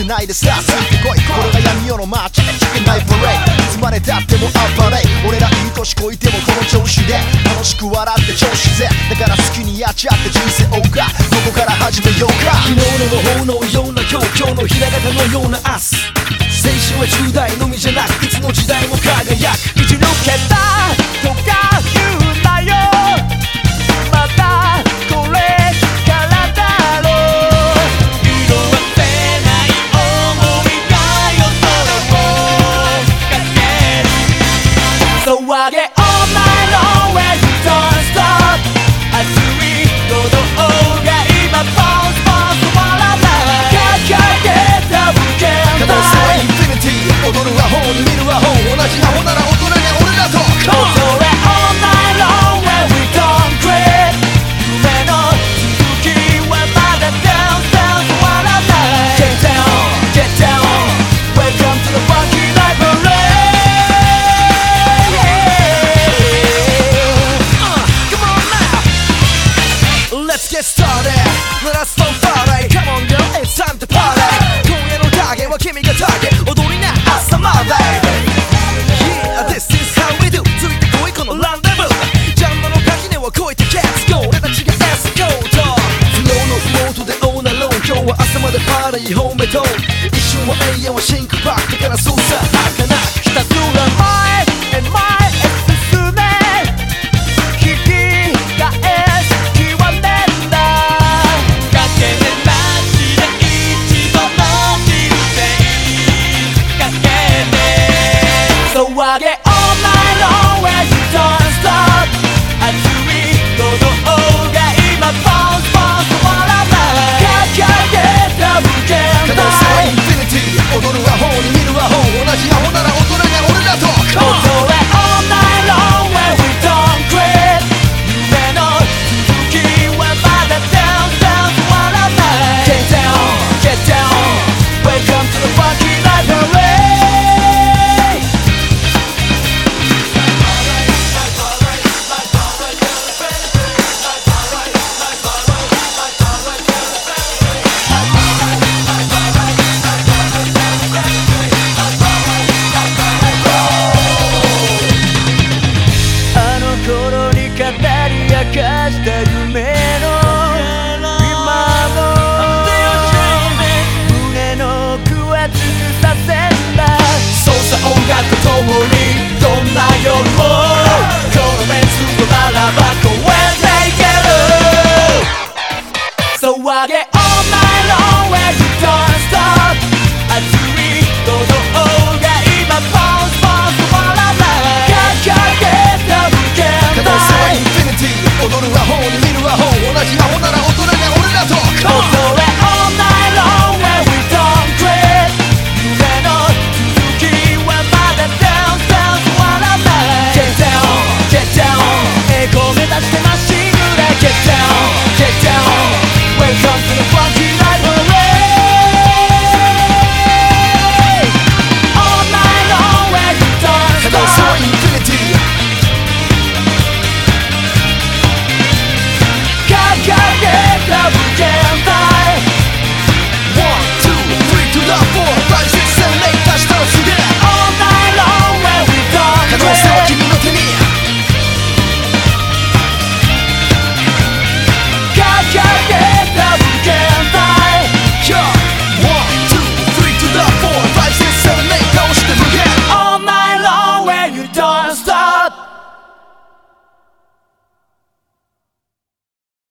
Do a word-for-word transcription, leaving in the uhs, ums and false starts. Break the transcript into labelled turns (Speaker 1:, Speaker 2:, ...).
Speaker 1: ないでさあついてこいこれが闇夜の街チキンナイパレイいつまでたっても暴れ俺らいい年こいてもこの調子で楽しく笑って調子ぜだから好きにやっちゃって人生謳歌ここから始めようか
Speaker 2: 昨日の模倣のような今日今日のひらがたのような明日青春はじゅう代のみじゃなくいつの時代も輝く生き抜けたとか言うなよまたこれからだろう色あせない想いが夜空をかけるSo I get all night long when you don't stop 熱い鼓動が今ポンポン止まらない掲げた無限
Speaker 1: 可能性はインフィニティ踊るアホに見るアホ同じアホなら大人に俺らと
Speaker 2: 踊れ all night long when we don't quit 夢の続きはまだ down down 止まらない Get down get down Welcome to the funky night parade uh, Come on now Let's get started Let us go party Come on girl it's time to party 今夜のターゲットは君がターゲット踊りな朝まで Yeah this is how we do ついてこいこのランデブージャンルの垣根を越えて Let's go 俺たちがエスコートフローのフロートでオーナーローン今日は朝までパーティーホームと一瞬は永遠はシンクバックだからそうさ儚くひたすら前へ前